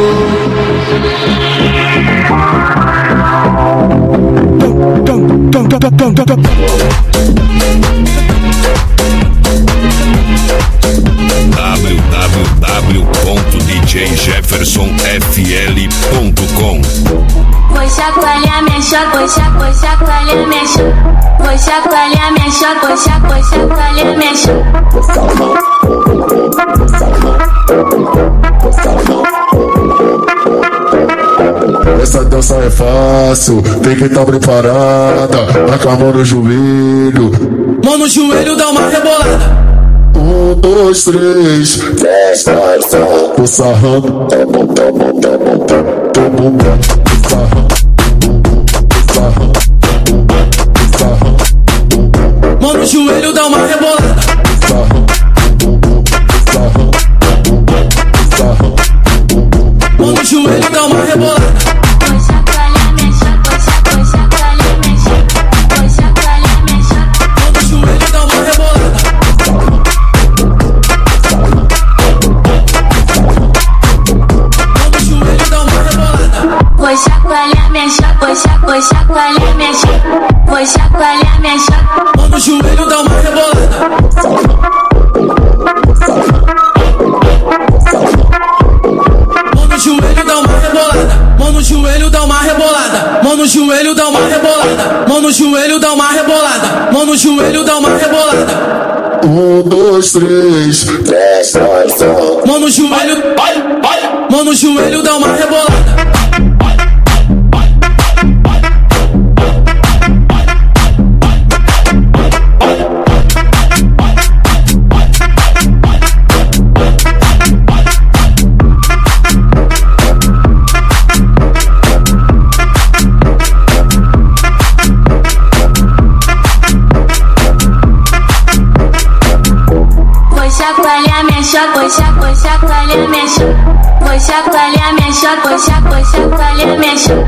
www.djjeffersonfl.com. Vou chacoalhar minha choca, vou chacoalhar minha choca. Vou chacoalhar minha choca, vou chacoalhar minha choca. Essa dança é fácil, tem que estar preparada. Vai com a mão no joelho. Mão no joelho, dá uma rebolada. 1, 2, 3, tô sarrando. Tô bombando, mão no joelho, dá uma rebolada. Mão no joelho, dá uma rebolada. Vou chacoalhar minha choca, vou chacoalhar minha choca. Vou chacoalhar minha choca. Mão no joelho, dá uma rebolada. Mão no joelho, dá uma rebolada. Vou chacoalhar minha choca, vou chacoalhar minha choca. Vou chacoalhar minha choca. Mão no joelho, dá uma rebolada. Mão no joelho, dá uma rebolada. Mão no joelho, dá uma rebolada. Mão no joelho, dá uma rebolada. Mão no joelho, dá uma rebolada. Mão no joelho, dá uma rebolada. 1, 2, 3, mão no joelho, mão no joelho, dá uma rebolada. Chacoalhar minha choca, vou chacoalhar minha choca. Vou chacoalhar minha choca, vou chacoalhar minha choca.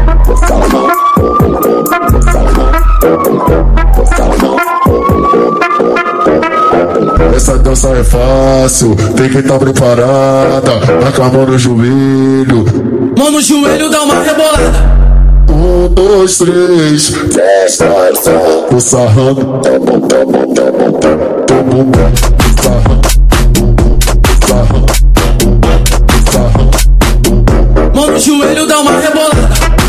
essa dança é fácil, tem que estar preparada. Vai com a mão no joelho. Mão no joelho, dá uma rebolada. 1, 2, 3, tô sarrando. Tô bombando, mão no joelho, dá uma rebolada.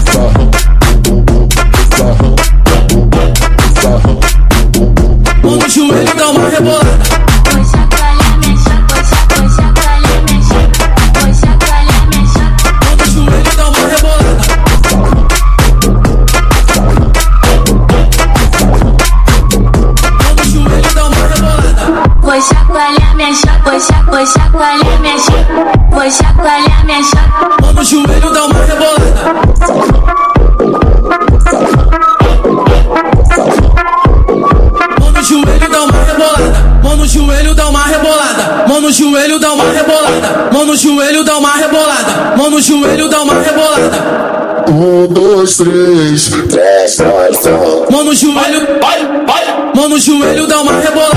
Mão no joelho, dá uma rebolada. Vou chacoalhar minha choca, vou chacoalhar minha choca. Vou chacoalhar minha choca. Mão no joelho, dá uma rebolada. Mão no joelho, dá uma rebolada. Vou chacoalhar minha choca, vou chacoalhar minha choca. Vou chacoalhar minha choca. Mão no joelho, dá uma rebolada. Mão no joelho, dá uma rebolada. Mão no joelho, dá uma rebolada. Mão no joelho, dá uma rebolada. Mão no joelho, dá uma rebolada. Mão no joelho, dá uma rebolada. 1, 2, 3, mão no joelho, mão no joelho, dá uma rebolada.